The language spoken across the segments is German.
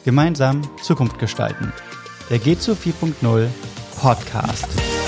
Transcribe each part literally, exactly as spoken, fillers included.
Gemeinsam Zukunft gestalten. Der G Z O vier Punkt null Podcast.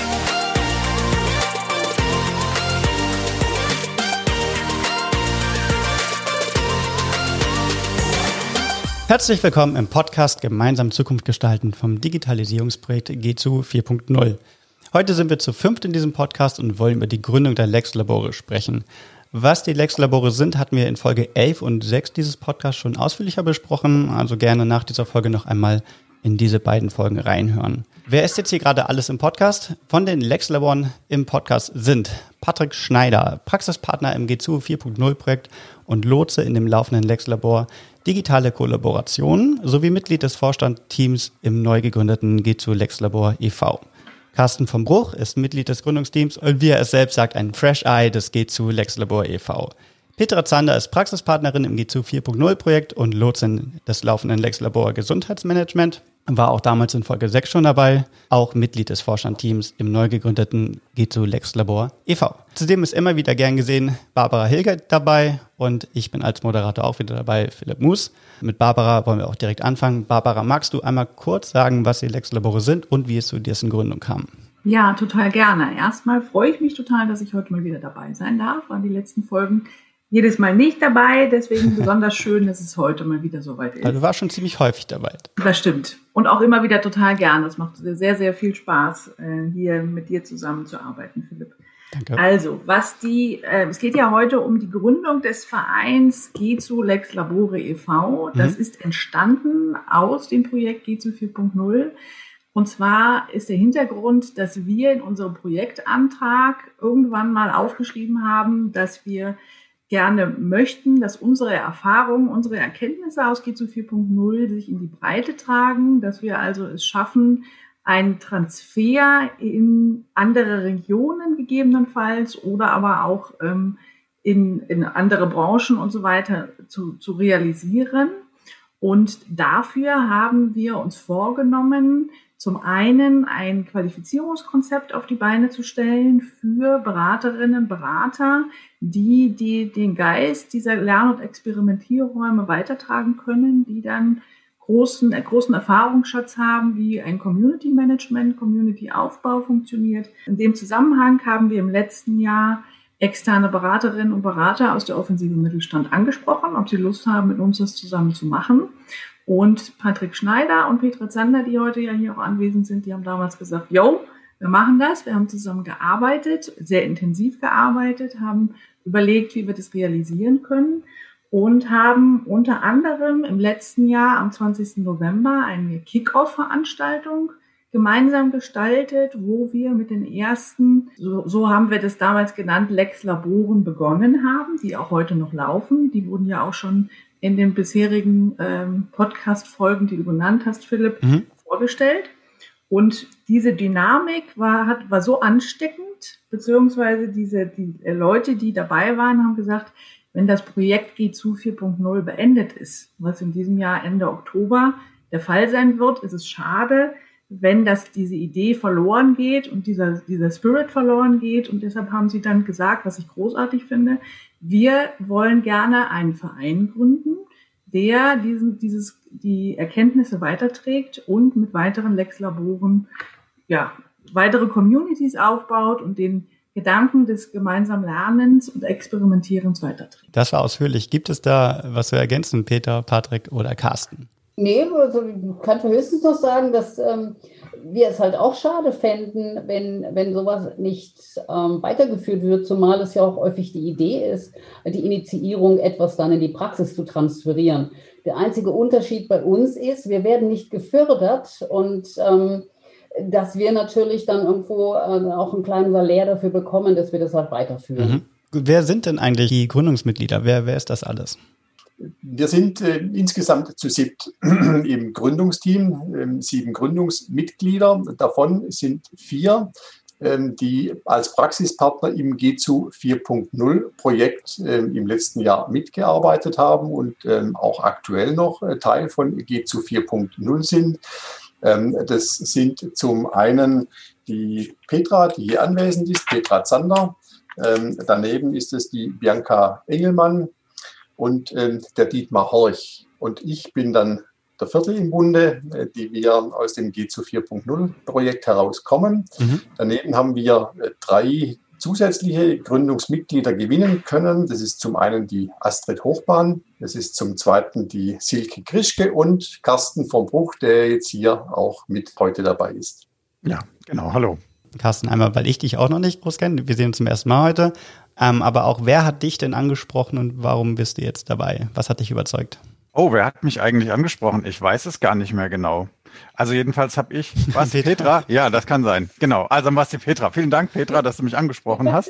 Herzlich willkommen im Podcast Gemeinsam Zukunft gestalten vom Digitalisierungsprojekt G Z O vier Punkt null. Heute sind wir zu fünft in diesem Podcast und wollen über die Gründung der LEX-Labore sprechen. Was die LEX-Labore sind, hatten wir in Folge elf und sechs dieses Podcasts schon ausführlicher besprochen. Also gerne nach dieser Folge noch einmal in diese beiden Folgen reinhören. Wer ist jetzt hier gerade alles im Podcast? Von den LEX-Laboren im Podcast sind Patrick Schneider, Praxispartner im G Z O vier Punkt null Projekt und Lotse in dem laufenden LEX-Labor Digitale Kollaboration sowie Mitglied des Vorstandsteams im neu gegründeten G Z O LEX-Labor e V Carsten vom Bruch ist Mitglied des Gründungsteams und wie er es selbst sagt, ein Fresh Eye des G Z O LEX-Labor e V Petra Zander ist Praxispartnerin im G Z O vier Punkt null Projekt und Lotsin des laufenden LEX-Labor Gesundheitsmanagement. War auch damals in Folge sechs schon dabei, auch Mitglied des Vorstandsteams im neu gegründeten G Z O LEX-Labor e V Zudem ist immer wieder gern gesehen Barbara Hilger dabei und ich bin als Moderator auch wieder dabei, Philipp Mus. Mit Barbara wollen wir auch direkt anfangen. Barbara, magst du einmal kurz sagen, was die LEX-Labore sind und wie es zu dessen Gründung kam? Ja, total gerne. Erstmal freue ich mich total, dass ich heute mal wieder dabei sein darf. Waren die letzten Folgen jedes Mal nicht dabei, deswegen besonders schön, dass es heute mal wieder soweit ist. Also du warst schon ziemlich häufig dabei. Das stimmt. Und auch immer wieder total gerne. Es macht sehr, sehr viel Spaß, hier mit dir zusammenzuarbeiten, Philipp. Danke. Also, was die, äh, es geht ja heute um die Gründung des Vereins G Z O LEX-Labore e V Das mhm. ist entstanden aus dem Projekt G Z O vier Punkt null Und zwar ist der Hintergrund, dass wir in unserem Projektantrag irgendwann mal aufgeschrieben haben, dass wir gerne möchten, dass unsere Erfahrungen, unsere Erkenntnisse aus G Z O vier Punkt null sich in die Breite tragen, dass wir also es schaffen, einen Transfer in andere Regionen gegebenenfalls oder aber auch ähm, in, in andere Branchen und so weiter zu, zu realisieren. Und dafür haben wir uns vorgenommen, zum einen ein Qualifizierungskonzept auf die Beine zu stellen für Beraterinnen und Berater, die, die den Geist dieser Lern- und Experimentierräume weitertragen können, die dann großen, großen Erfahrungsschatz haben, wie ein Community Management, Community Aufbau funktioniert. In dem Zusammenhang haben wir im letzten Jahr externe Beraterinnen und Berater aus der Offensive Mittelstand angesprochen, ob sie Lust haben, mit uns das zusammen zu machen. Und Patrick Schneider und Petra Zander, die heute ja hier auch anwesend sind, die haben damals gesagt, yo, wir machen das. Wir haben zusammen gearbeitet, sehr intensiv gearbeitet, haben überlegt, wie wir das realisieren können und haben unter anderem im letzten Jahr am zwanzigsten November eine Kick-Off-Veranstaltung gemeinsam gestaltet, wo wir mit den ersten, so, so haben wir das damals genannt, LEX-Laboren begonnen haben, die auch heute noch laufen. Die wurden ja auch schon in den bisherigen ähm, Podcast-Folgen, die du genannt hast, Philipp, mhm. vorgestellt. Und diese Dynamik war, hat, war so ansteckend, beziehungsweise diese die Leute, die dabei waren, haben gesagt, wenn das Projekt G Z O vier Punkt null beendet ist, was in diesem Jahr Ende Oktober der Fall sein wird, ist es schade, wenn das diese Idee verloren geht und dieser, dieser Spirit verloren geht. Und deshalb haben sie dann gesagt, was ich großartig finde, wir wollen gerne einen Verein gründen, der diesen, dieses, die Erkenntnisse weiterträgt und mit weiteren LEX-Laboren ja, weitere Communities aufbaut und den Gedanken des gemeinsamen Lernens und Experimentierens weiterträgt. Das war ausführlich. Gibt es da was zu ergänzen, Peter, Patrick oder Carsten? Nee, also ich kann höchstens noch sagen, dass ähm, wir es halt auch schade fänden, wenn, wenn sowas nicht ähm, weitergeführt wird, zumal es ja auch häufig die Idee ist, die Initiierung etwas dann in die Praxis zu transferieren. Der einzige Unterschied bei uns ist, wir werden nicht gefördert und ähm, dass wir natürlich dann irgendwo äh, auch einen kleinen Salär dafür bekommen, dass wir das halt weiterführen. Mhm. Wer sind denn eigentlich die Gründungsmitglieder? Wer, wer ist das alles? Wir sind äh, insgesamt zu siebt im Gründungsteam, äh, sieben Gründungsmitglieder. Davon sind vier, äh, die als Praxispartner im G Z O vier Punkt null Projekt äh, im letzten Jahr mitgearbeitet haben und äh, auch aktuell noch äh, Teil von G Z O vier Punkt null sind. Ähm, das sind zum einen die Petra, die hier anwesend ist, Petra Zander. Ähm, daneben ist es die Bianca Engelmann und ähm, der Dietmar Horch. Und ich bin dann Doktor Viertel im Bunde, äh, die wir aus dem G Z O vier Punkt null Projekt herauskommen. Mhm. Daneben haben wir äh, drei zusätzliche Gründungsmitglieder gewinnen können. Das ist zum einen die Astrid Hochbahn, das ist zum zweiten die Silke Krischke und Carsten vom Bruch, der jetzt hier auch mit heute dabei ist. Ja, genau. Hallo. Carsten, einmal, weil ich dich auch noch nicht groß kenne. Wir sehen uns zum ersten Mal heute. Ähm, aber auch, wer hat dich denn angesprochen und warum bist du jetzt dabei? Was hat dich überzeugt? Oh, wer hat mich eigentlich angesprochen? Ich weiß es gar nicht mehr genau. Also jedenfalls habe ich, was, Petra? Petra? Ja, das kann sein. Genau, also was die Petra. Vielen Dank, Petra, dass du mich angesprochen hast.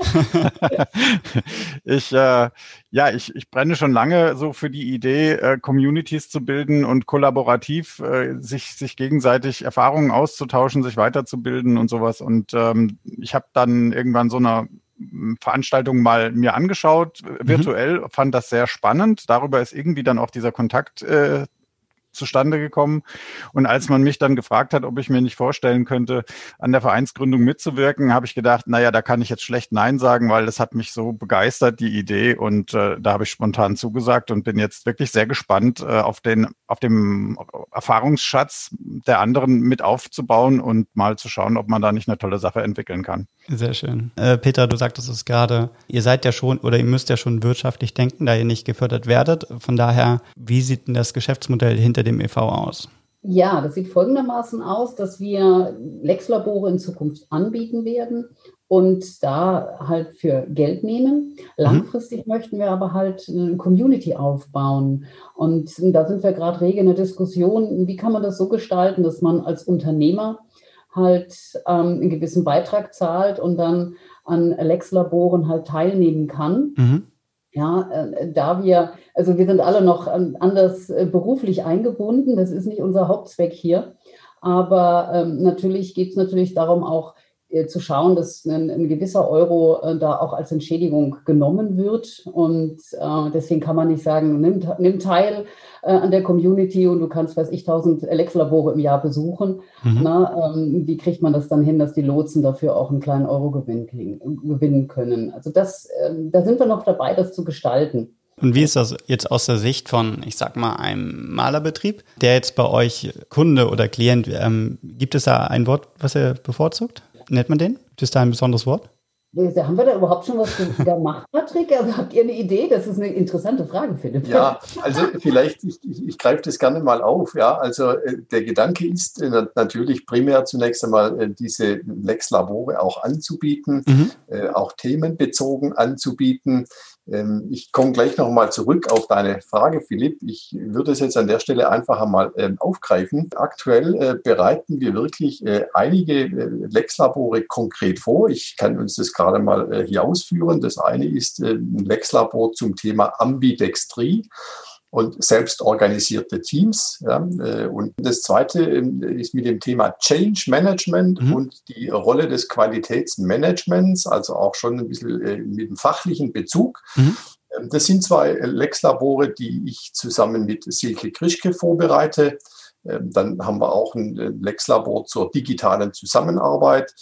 ich, äh, ja, ich, ich brenne schon lange so für die Idee, äh, Communities zu bilden und kollaborativ äh, sich, sich gegenseitig Erfahrungen auszutauschen, sich weiterzubilden und sowas. Und ähm, ich habe dann irgendwann so eine Veranstaltung mal mir angeschaut, virtuell, mhm. fand das sehr spannend. Darüber ist irgendwie dann auch dieser Kontakt äh, zustande gekommen. Und als man mich dann gefragt hat, ob ich mir nicht vorstellen könnte, an der Vereinsgründung mitzuwirken, habe ich gedacht, naja, da kann ich jetzt schlecht Nein sagen, weil das hat mich so begeistert, die Idee. Und äh, da habe ich spontan zugesagt und bin jetzt wirklich sehr gespannt, äh, auf den, auf dem Erfahrungsschatz der anderen mit aufzubauen und mal zu schauen, ob man da nicht eine tolle Sache entwickeln kann. Sehr schön. Äh, Petra, du sagtest es gerade, ihr seid ja schon oder ihr müsst ja schon wirtschaftlich denken, da ihr nicht gefördert werdet. Von daher, wie sieht denn das Geschäftsmodell hinter dem E V aus? Ja, das sieht folgendermaßen aus, dass wir Lex-Labore in Zukunft anbieten werden und da halt für Geld nehmen. Langfristig mhm. möchten wir aber halt eine Community aufbauen. Und da sind wir gerade rege in der Diskussion, wie kann man das so gestalten, dass man als Unternehmer halt ähm, einen gewissen Beitrag zahlt und dann an Lex-Laboren halt teilnehmen kann. Mhm. Ja, äh, da wir, also wir sind alle noch ähm, anders äh, beruflich eingebunden, das ist nicht unser Hauptzweck hier, aber ähm, natürlich geht es natürlich darum auch äh, zu schauen, dass ein, ein gewisser Euro äh, da auch als Entschädigung genommen wird und äh, deswegen kann man nicht sagen, nimm, nimm teil äh, an der Community und du kannst, weiß ich, tausend Lex-Labore im Jahr besuchen. Mhm. Na, ähm, wie kriegt man das dann hin, dass die Lotsen dafür auch einen kleinen Eurogewinn gewinnen können? Also das, äh, da sind wir noch dabei, das zu gestalten. Und wie ist das jetzt aus der Sicht von, ich sag mal, einem Malerbetrieb, der jetzt bei euch Kunde oder Klient, ähm, gibt es da ein Wort, was ihr bevorzugt? Nennt man den? Ist das da ein besonderes Wort? Haben wir da überhaupt schon was gemacht, Patrick? Also habt ihr eine Idee? Das ist eine interessante Frage, Philipp. Ja, also vielleicht, ich, ich, ich greife das gerne mal auf. Ja, also äh, der Gedanke ist äh, natürlich primär zunächst einmal äh, diese Lex-Labore auch anzubieten, mhm. äh, auch themenbezogen anzubieten. Ähm, ich komme gleich nochmal zurück auf deine Frage, Philipp. Ich würde es jetzt an der Stelle einfach einmal ähm, aufgreifen. Aktuell äh, bereiten wir wirklich äh, einige äh, Lex-Labore konkret vor. Ich kann uns das gerade mal äh, hier ausführen. Das eine ist äh, ein Lex-Labor zum Thema Ambidextrie und selbstorganisierte Teams. Ja, äh, und das zweite äh, ist mit dem Thema Change Management mhm. und die Rolle des Qualitätsmanagements, also auch schon ein bisschen äh, mit dem fachlichen Bezug. Mhm. Das sind zwei Lex-Labore, die ich zusammen mit Silke Krischke vorbereite. Dann haben wir auch ein Lex-Labor zur digitalen Zusammenarbeit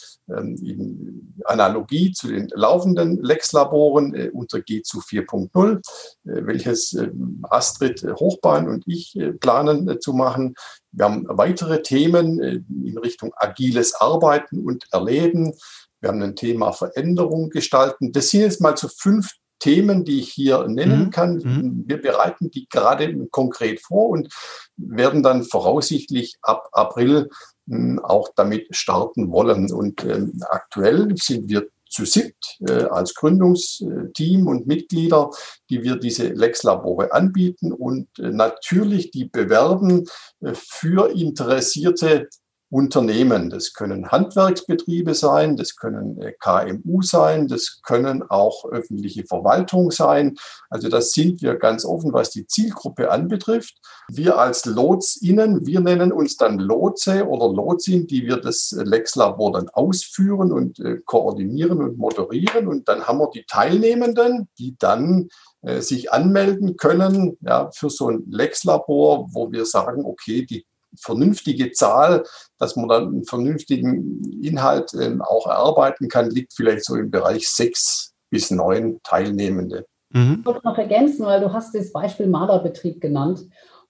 in Analogie zu den laufenden Lex-Laboren unter G Z O vier Punkt null, welches Astrid Hochbahn und ich planen zu machen. Wir haben weitere Themen in Richtung agiles Arbeiten und Erleben. Wir haben ein Thema Veränderung gestalten. Das sind jetzt mal so fünf Themen, die ich hier nennen kann. Mhm. Wir bereiten die gerade konkret vor und werden dann voraussichtlich ab April mh, auch damit starten wollen. Und äh, aktuell sind wir zu siebt äh, als Gründungsteam und Mitglieder, die wir diese Lex-Labore anbieten und äh, natürlich die bewerben äh, für interessierte Unternehmen. Das können Handwerksbetriebe sein, das können K M U sein, das können auch öffentliche Verwaltung sein. Also das sind wir ganz offen, was die Zielgruppe anbetrifft. Wir als LotsInnen, wir nennen uns dann Lotse oder Lotsin, die wir das Lex-Labor dann ausführen und äh, koordinieren und moderieren. Und dann haben wir die Teilnehmenden, die dann äh, sich anmelden können, ja, für so ein Lex-Labor, wo wir sagen, okay, die vernünftige Zahl, dass man dann einen vernünftigen Inhalt ähm, auch erarbeiten kann, liegt vielleicht so im Bereich sechs bis neun Teilnehmende. Mhm. Ich wollte noch ergänzen, weil du hast das Beispiel Malerbetrieb genannt.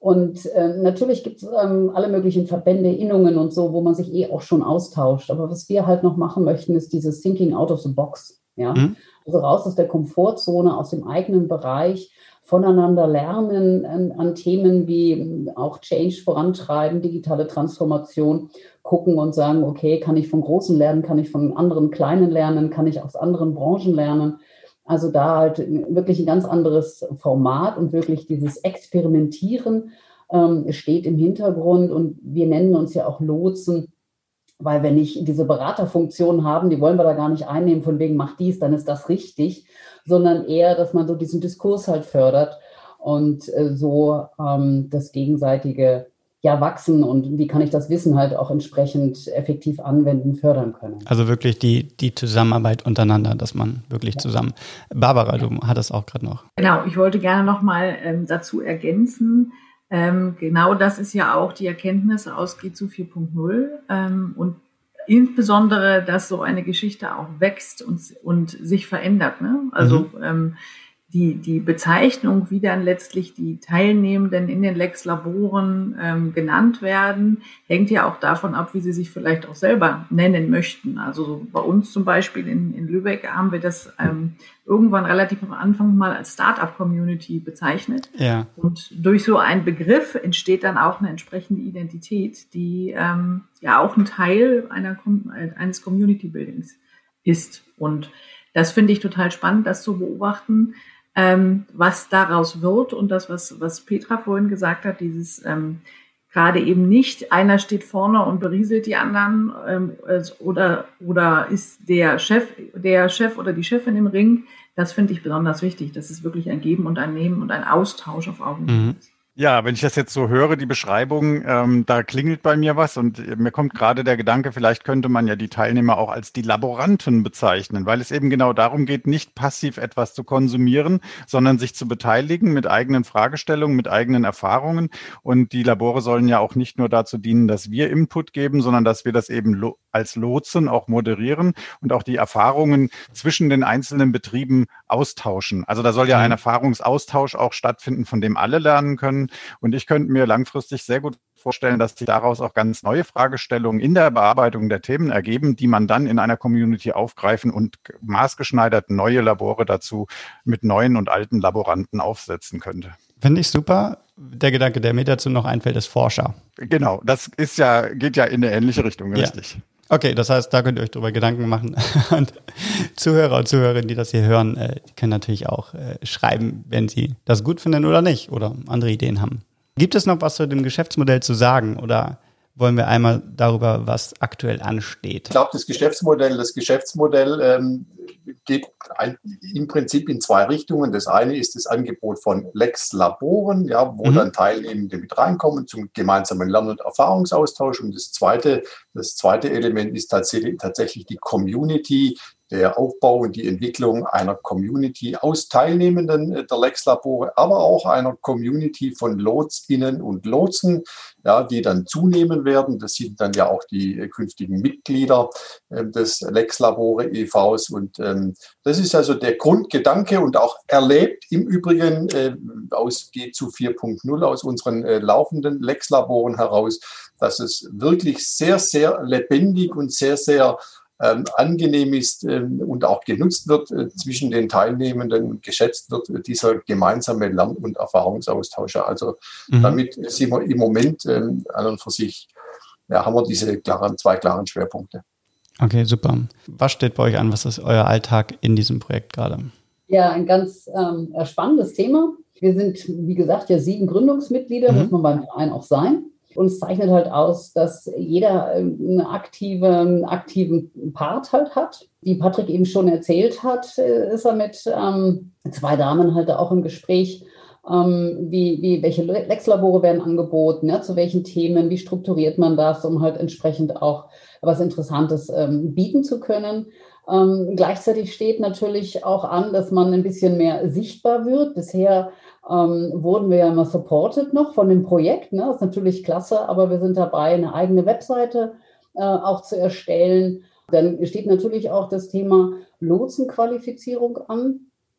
Und äh, natürlich gibt es ähm, alle möglichen Verbände, Innungen und so, wo man sich eh auch schon austauscht. Aber was wir halt noch machen möchten, ist dieses Thinking out of the box. Ja? Mhm. Also raus aus der Komfortzone, aus dem eigenen Bereich, voneinander lernen an, an Themen wie auch Change vorantreiben, digitale Transformation, gucken und sagen, okay, kann ich von Großen lernen, kann ich von anderen Kleinen lernen, kann ich aus anderen Branchen lernen. Also da halt wirklich ein ganz anderes Format und wirklich dieses Experimentieren ähm, steht im Hintergrund. Und wir nennen uns ja auch Lotsen, weil wir nicht diese Beraterfunktion haben, die wollen wir da gar nicht einnehmen, von wegen mach dies, dann ist das richtig, sondern eher, dass man so diesen Diskurs halt fördert und äh, so ähm, das gegenseitige ja wachsen und wie kann ich das Wissen halt auch entsprechend effektiv anwenden, fördern können. Also wirklich die, die Zusammenarbeit untereinander, dass man wirklich ja. zusammen. Barbara, du hattest auch gerade noch. Genau, ich wollte gerne noch mal ähm, dazu ergänzen, ähm, genau das ist ja auch die Erkenntnis aus G Z O vier Punkt null ähm, und insbesondere, dass so eine Geschichte auch wächst und, und sich verändert. Ne? Also mhm. ähm, Die, die Bezeichnung, wie dann letztlich die Teilnehmenden in den Lex-Laboren ähm, genannt werden, hängt ja auch davon ab, wie sie sich vielleicht auch selber nennen möchten. Also so bei uns zum Beispiel in, in Lübeck haben wir das ähm, irgendwann relativ am Anfang mal als Start-up-Community bezeichnet. Ja. Und durch so einen Begriff entsteht dann auch eine entsprechende Identität, die ähm, ja auch ein Teil einer, eines Community-Buildings ist. Und das finde ich total spannend, das zu beobachten, Ähm, was daraus wird und das, was, was Petra vorhin gesagt hat, dieses ähm, gerade eben nicht, einer steht vorne und berieselt die anderen ähm, oder, oder ist der Chef, der Chef oder die Chefin im Ring, das finde ich besonders wichtig, dass es wirklich ein Geben und ein Nehmen und ein Austausch auf Augenhöhe ist. Ja, wenn ich das jetzt so höre, die Beschreibung, ähm, da klingelt bei mir was und mir kommt gerade der Gedanke, vielleicht könnte man ja die Teilnehmer auch als die Laboranten bezeichnen, weil es eben genau darum geht, nicht passiv etwas zu konsumieren, sondern sich zu beteiligen mit eigenen Fragestellungen, mit eigenen Erfahrungen. Und die Labore sollen ja auch nicht nur dazu dienen, dass wir Input geben, sondern dass wir das eben lo- als Lotsen auch moderieren und auch die Erfahrungen zwischen den einzelnen Betrieben austauschen. Also da soll ja ein Erfahrungsaustausch auch stattfinden, von dem alle lernen können. Und ich könnte mir langfristig sehr gut vorstellen, dass sich daraus auch ganz neue Fragestellungen in der Bearbeitung der Themen ergeben, die man dann in einer Community aufgreifen und maßgeschneidert neue Labore dazu mit neuen und alten Laboranten aufsetzen könnte. Finde ich super. Der Gedanke, der mir dazu noch einfällt, ist Forscher. Genau, das ist ja, geht ja in eine ähnliche Richtung, richtig. Ja. Okay, das heißt, da könnt ihr euch drüber Gedanken machen. Und Zuhörer und Zuhörerinnen, die das hier hören, äh, die können natürlich auch äh, schreiben, wenn sie das gut finden oder nicht oder andere Ideen haben. Gibt es noch was zu dem Geschäftsmodell zu sagen oder wollen wir einmal darüber, was aktuell ansteht? Ich glaube, das Geschäftsmodell, das Geschäftsmodell ähm, geht ein, im Prinzip in zwei Richtungen. Das eine ist das Angebot von Lex-Laboren, ja, wo mhm. dann Teilnehmende mit reinkommen zum gemeinsamen Lern- und Erfahrungsaustausch. Und das zweite, das zweite Element ist tatsächlich, tatsächlich die Community, der Aufbau und die Entwicklung einer Community aus Teilnehmenden der Lex-Labore, aber auch einer Community von LotsInnen und Lotsen, ja, die dann zunehmen werden. Das sind dann ja auch die äh, künftigen Mitglieder äh, des Lex-Labore e Vs. Und ähm, das ist also der Grundgedanke und auch erlebt im Übrigen äh, aus G Z O vier Punkt null, aus unseren äh, laufenden Lex-Laboren heraus, dass es wirklich sehr, sehr lebendig und sehr, sehr Ähm, angenehm ist ähm, und auch genutzt wird äh, zwischen den Teilnehmenden, geschätzt wird äh, dieser gemeinsame Lern- und Erfahrungsaustausch. Also mhm. damit sind wir im Moment ähm, an und für sich, ja, haben wir diese klaren, zwei klaren Schwerpunkte. Okay, super. Was steht bei euch an? Was ist euer Alltag in diesem Projekt gerade? Ja, ein ganz ähm, spannendes Thema. Wir sind, wie gesagt, ja sieben Gründungsmitglieder, mhm. muss man beim Verein auch sein. Und es zeichnet halt aus, dass jeder einen aktive, einen aktiven Part halt hat. Wie Patrick eben schon erzählt hat, ist er mit ähm, zwei Damen halt auch im Gespräch, ähm, wie, wie, welche Lex-Labore werden angeboten, ja, zu welchen Themen, wie strukturiert man das, um halt entsprechend auch was Interessantes ähm, bieten zu können. Ähm, gleichzeitig steht natürlich auch an, dass man ein bisschen mehr sichtbar wird. Bisher ähm, wurden wir ja immer supported noch von dem Projekt. Ne? Das ist natürlich klasse, aber wir sind dabei, eine eigene Webseite äh, auch zu erstellen. Dann steht natürlich auch das Thema Lotsenqualifizierung an.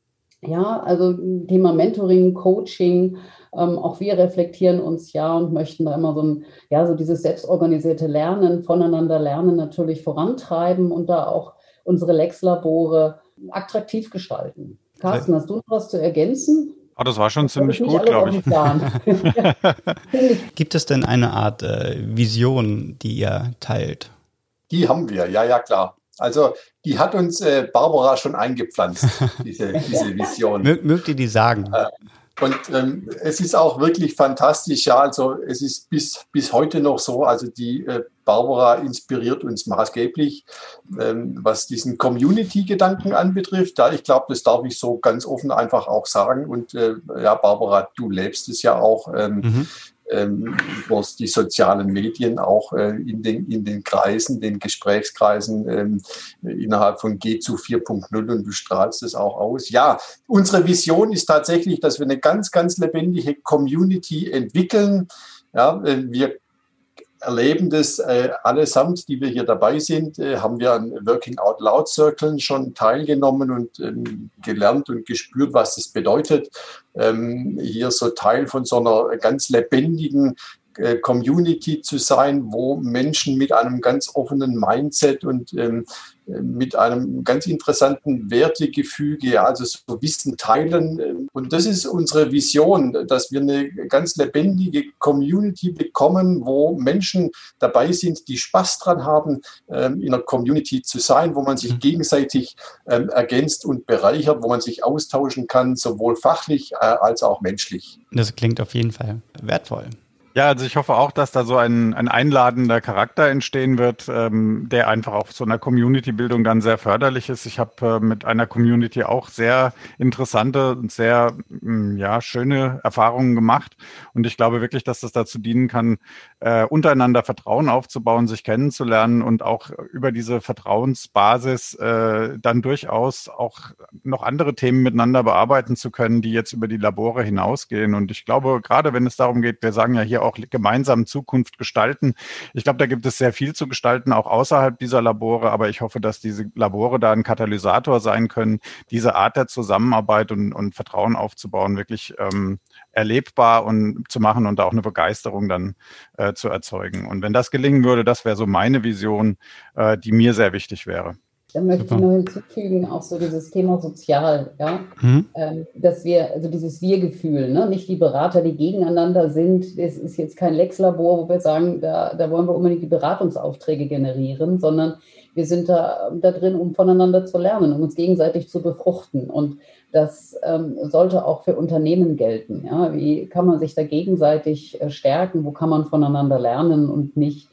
Ja, also Thema Mentoring, Coaching, ähm, auch wir reflektieren uns ja und möchten da immer so ein, ja, so dieses selbstorganisierte Lernen, voneinander lernen natürlich vorantreiben und da auch unsere Lex-Labore attraktiv gestalten. Carsten, hast du noch was zu ergänzen? Oh, das war schon Das habe ziemlich ich nicht gut, alles glaube auf ich. dem Plan. Ja, finde ich. Gibt es denn eine Art äh, Vision, die ihr teilt? Die haben wir, ja, ja, klar. Also die hat uns äh, Barbara schon eingepflanzt, diese, diese Vision. Mö mögt ihr die sagen? Äh, Und ähm, es ist auch wirklich fantastisch, ja, also es ist bis, bis heute noch so, also die äh, Barbara inspiriert uns maßgeblich, ähm, was diesen Community-Gedanken anbetrifft. Da ich glaube, das darf ich so ganz offen einfach auch sagen. Und äh, ja, Barbara, du lebst es ja auch. Ähm, Mhm. ähm, durch die sozialen Medien auch äh, in, den, in den Kreisen, den Gesprächskreisen ähm, innerhalb von G Z U vier Punkt null und du strahlst es auch aus. Ja, unsere Vision ist tatsächlich, dass wir eine ganz, ganz lebendige Community entwickeln. Ja, äh, wir erleben das äh, allesamt, die wir hier dabei sind, äh, haben wir an Working Out Loud Circlen schon teilgenommen und ähm, gelernt und gespürt, was das bedeutet, ähm, hier so Teil von so einer ganz lebendigen äh, Community zu sein, wo Menschen mit einem ganz offenen Mindset und ähm, mit einem ganz interessanten Wertegefüge, ja, also so Wissen teilen. Und das ist unsere Vision, dass wir eine ganz lebendige Community bekommen, wo Menschen dabei sind, die Spaß dran haben, in einer Community zu sein, wo man sich gegenseitig ergänzt und bereichert, wo man sich austauschen kann, sowohl fachlich als auch menschlich. Das klingt auf jeden Fall wertvoll. Ja, also ich hoffe auch, dass da so ein, ein einladender Charakter entstehen wird, ähm, der einfach auf so einer Community-Bildung dann sehr förderlich ist. Ich habe äh, mit einer Community auch sehr interessante und sehr mh, ja, schöne Erfahrungen gemacht. Und ich glaube wirklich, dass das dazu dienen kann, äh, untereinander Vertrauen aufzubauen, sich kennenzulernen und auch über diese Vertrauensbasis äh, dann durchaus auch noch andere Themen miteinander bearbeiten zu können, die jetzt über die Labore hinausgehen. Und ich glaube, gerade wenn es darum geht, wir sagen ja hier auch gemeinsam Zukunft gestalten. Ich glaube, da gibt es sehr viel zu gestalten, auch außerhalb dieser Labore. Aber ich hoffe, dass diese Labore da ein Katalysator sein können, diese Art der Zusammenarbeit und, und Vertrauen aufzubauen, wirklich ähm, erlebbar und zu machen und da auch eine Begeisterung dann äh, zu erzeugen. Und wenn das gelingen würde, das wäre so meine Vision, äh, die mir sehr wichtig wäre. Dann möchte Super. ich noch hinzufügen, auch so dieses Thema sozial, ja, mhm. ähm, dass wir, also dieses Wir-Gefühl, ne? Nicht die Berater, die gegeneinander sind, es ist jetzt kein Lex-Labor, wo wir sagen, da, da wollen wir unbedingt die Beratungsaufträge generieren, sondern wir sind da, da drin, um voneinander zu lernen, um uns gegenseitig zu befruchten. Und das ähm, sollte auch für Unternehmen gelten. Ja? Wie kann man sich da gegenseitig äh, stärken, wo kann man voneinander lernen und nicht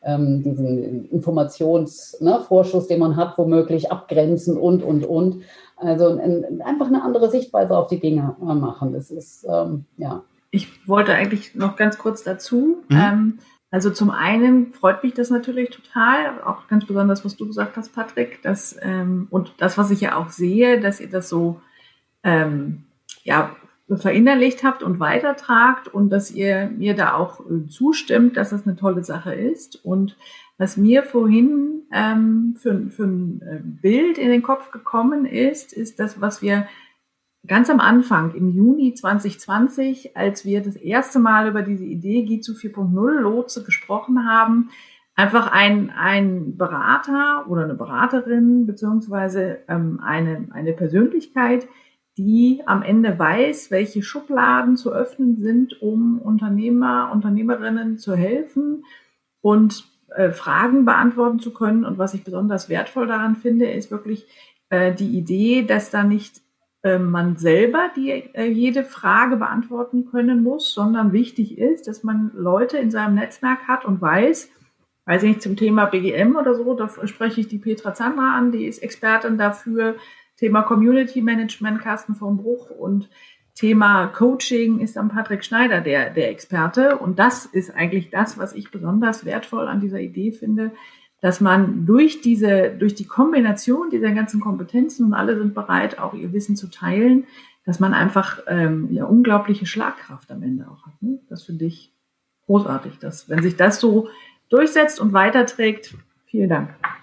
diesen Informationsvorschuss, ne, den man hat, womöglich abgrenzen und, und, und. Also ein, einfach eine andere Sichtweise auf die Dinge machen. Das ist, ähm, ja. Ich wollte eigentlich noch ganz kurz dazu. Mhm. Ähm, also zum einen freut mich das natürlich total, auch ganz besonders, was du gesagt hast, Patrick, dass, ähm, und das, was ich ja auch sehe, dass ihr das so, ähm, ja, verinnerlicht habt und weitertragt und dass ihr mir da auch äh, zustimmt, dass das eine tolle Sache ist. Und was mir vorhin ähm, für, für ein Bild in den Kopf gekommen ist, ist das, was wir ganz am Anfang im Juni zwanzig zwanzig, als wir das erste Mal über diese Idee G Z U vier Punkt null Lotse gesprochen haben, einfach ein, ein Berater oder eine Beraterin beziehungsweise ähm, eine, eine Persönlichkeit, die am Ende weiß, welche Schubladen zu öffnen sind, um Unternehmer, Unternehmerinnen zu helfen und äh, Fragen beantworten zu können. Und was ich besonders wertvoll daran finde, ist wirklich äh, die Idee, dass da nicht äh, man selber die, äh, jede Frage beantworten können muss, sondern wichtig ist, dass man Leute in seinem Netzwerk hat und weiß, weiß ich nicht, zum Thema B G M oder so, da spreche ich die Petra Zandra an, die ist Expertin dafür. Thema Community Management, Carsten von Bruch, und Thema Coaching ist dann Patrick Schneider der, der Experte. Und das ist eigentlich das, was ich besonders wertvoll an dieser Idee finde, dass man durch diese, durch die Kombination dieser ganzen Kompetenzen, und alle sind bereit, auch ihr Wissen zu teilen, dass man einfach ähm, ja, unglaubliche Schlagkraft am Ende auch hat. Ne? Das finde ich großartig, dass, wenn sich das so durchsetzt und weiterträgt. Vielen Dank.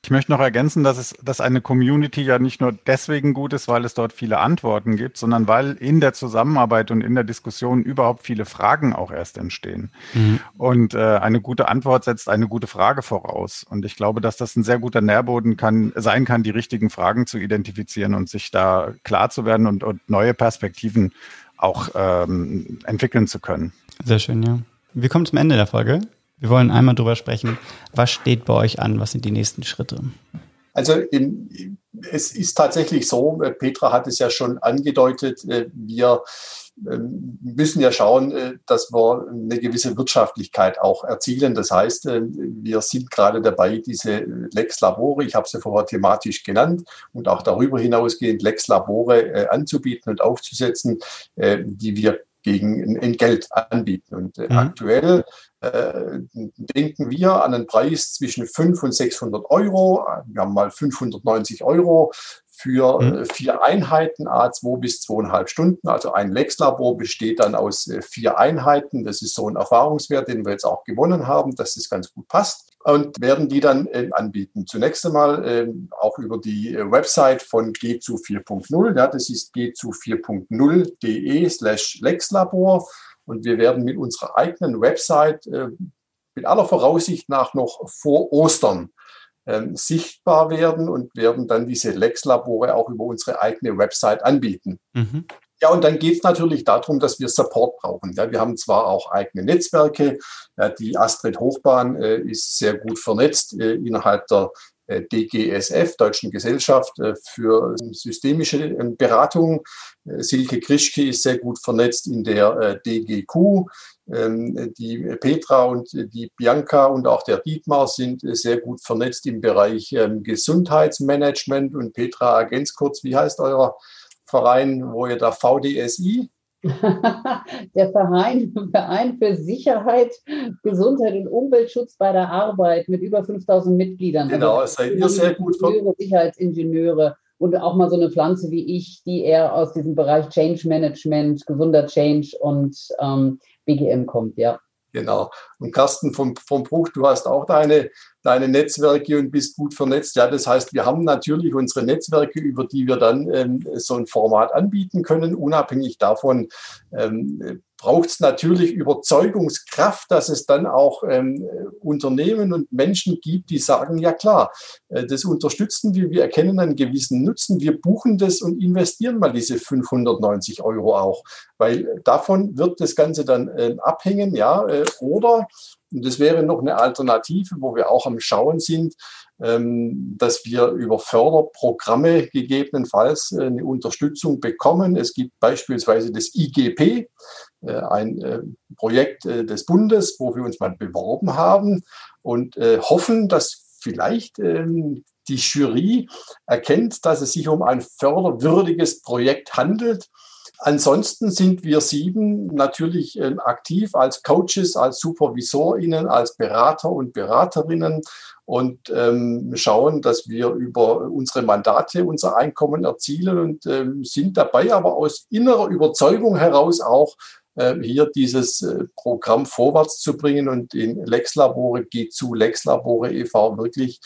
Ich möchte noch ergänzen, dass es, dass eine Community ja nicht nur deswegen gut ist, weil es dort viele Antworten gibt, sondern weil in der Zusammenarbeit und in der Diskussion überhaupt viele Fragen auch erst entstehen. Mhm. Und äh, eine gute Antwort setzt eine gute Frage voraus. Und ich glaube, dass das ein sehr guter Nährboden kann, sein kann, die richtigen Fragen zu identifizieren und sich da klar zu werden und, und neue Perspektiven auch ähm, entwickeln zu können. Sehr schön, ja. Wir kommen zum Ende der Folge. Wir wollen einmal drüber sprechen, was steht bei euch an, was sind die nächsten Schritte? Also in, es ist tatsächlich so, Petra hat es ja schon angedeutet, wir müssen ja schauen, dass wir eine gewisse Wirtschaftlichkeit auch erzielen. Das heißt, wir sind gerade dabei, diese Lex Labore, ich habe sie vorher thematisch genannt, und auch darüber hinausgehend Lex Labore anzubieten und aufzusetzen, die wir gegen Entgelt anbieten. Und mhm. aktuell äh, denken wir an einen Preis zwischen fünfhundert und sechshundert Euro. Wir haben mal fünfhundertneunzig Euro für mhm. vier Einheiten, à zwei bis zweieinhalb Stunden. Also ein Lex-Labor besteht dann aus vier Einheiten. Das ist so ein Erfahrungswert, den wir jetzt auch gewonnen haben, dass das ganz gut passt. Und werden die dann äh, anbieten. Zunächst einmal äh, auch über die äh, Website von G Z U vier Punkt null. Ja, das ist G Z U vier Punkt null punkt de slash Lexlabor. Und wir werden mit unserer eigenen Website äh, mit aller Voraussicht nach noch vor Ostern äh, sichtbar werden und werden dann diese Lexlabore auch über unsere eigene Website anbieten. Mhm. Ja, und dann geht es natürlich darum, dass wir Support brauchen. Ja, wir haben zwar auch eigene Netzwerke. Ja, die Astrid Hochbahn äh, ist sehr gut vernetzt äh, innerhalb der äh, D G S F, Deutschen Gesellschaft äh, für systemische äh, Beratung. Äh, Silke Krischke ist sehr gut vernetzt in der äh, D G Q. Ähm, die Petra und die Bianca und auch der Dietmar sind äh, sehr gut vernetzt im Bereich ähm, Gesundheitsmanagement. Und Petra, ergänzt kurz, wie heißt euer Verein, wo ihr da V D S I? Der Verein, Verein für Sicherheit, Gesundheit und Umweltschutz bei der Arbeit mit über fünftausend Mitgliedern. Genau, also seid ihr sehr gut von Sicherheitsingenieure und auch mal so eine Pflanze wie ich, die eher aus diesem Bereich Change Management, gesunder Change und ähm, B G M kommt, ja. Genau. Und Carsten vom, vom Bruch, du hast auch deine, deine Netzwerke und bist gut vernetzt. Ja, das heißt, wir haben natürlich unsere Netzwerke, über die wir dann ähm, so ein Format anbieten können. Unabhängig davon ähm, braucht es natürlich Überzeugungskraft, dass es dann auch ähm, Unternehmen und Menschen gibt, die sagen, ja klar, äh, das unterstützen wir, wir erkennen einen gewissen Nutzen, wir buchen das und investieren mal diese fünfhundertneunzig Euro auch, weil davon wird das Ganze dann äh, abhängen, ja, äh, oder, und das wäre noch eine Alternative, wo wir auch am Schauen sind, ähm, dass wir über Förderprogramme gegebenenfalls äh, eine Unterstützung bekommen. Es gibt beispielsweise das I G P, äh, ein äh, Projekt äh, des Bundes, wo wir uns mal beworben haben und äh, hoffen, dass vielleicht ähm, die Jury erkennt, dass es sich um ein förderwürdiges Projekt handelt. Ansonsten sind wir sieben natürlich äh, aktiv als Coaches, als SupervisorInnen, als Berater und Beraterinnen und ähm, schauen, dass wir über unsere Mandate unser Einkommen erzielen und ähm, sind dabei aber aus innerer Überzeugung heraus auch äh, hier dieses äh, Programm vorwärts zu bringen und in Lexlabore, G Z U Lexlabore e V wirklich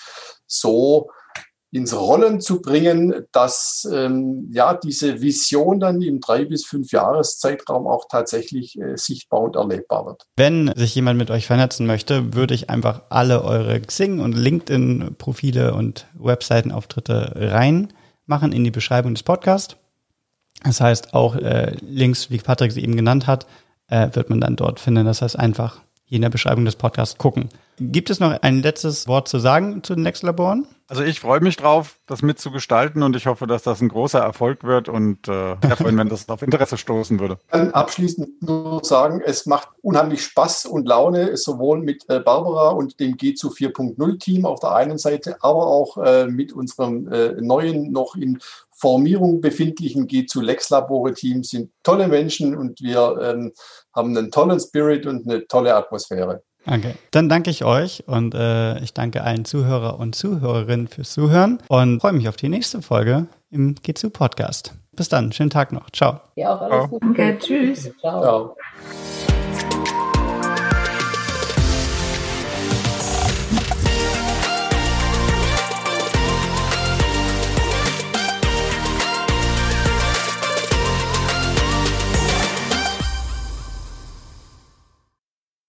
so ins Rollen zu bringen, dass ähm, ja diese Vision dann im drei bis fünf Jahreszeitraum auch tatsächlich äh, sichtbar und erlebbar wird. Wenn sich jemand mit euch vernetzen möchte, würde ich einfach alle eure Xing- und LinkedIn-Profile und Webseitenauftritte reinmachen in die Beschreibung des Podcasts. Das heißt, auch äh, Links, wie Patrick sie eben genannt hat, äh, wird man dann dort finden. Das heißt, einfach hier in der Beschreibung des Podcasts gucken. Gibt es noch ein letztes Wort zu sagen zu den Lexlaboren? Also ich freue mich drauf, das mitzugestalten und ich hoffe, dass das ein großer Erfolg wird und äh, sehr freuen, wenn das auf Interesse stoßen würde. Ich kann abschließend nur sagen, es macht unheimlich Spaß und Laune, sowohl mit äh, Barbara und dem G Z U vier Punkt null Team auf der einen Seite, aber auch äh, mit unserem äh, neuen, noch in Formierung befindlichen G Z U Lexlabore Team. Sind tolle Menschen und wir ähm, haben einen tollen Spirit und eine tolle Atmosphäre. Okay, dann danke ich euch und äh, ich danke allen Zuhörer und Zuhörerinnen fürs Zuhören und freue mich auf die nächste Folge im G Z U Podcast. Bis dann, schönen Tag noch. Ciao. Ja, auch alles Gute. Okay, tschüss. Ciao. Ciao.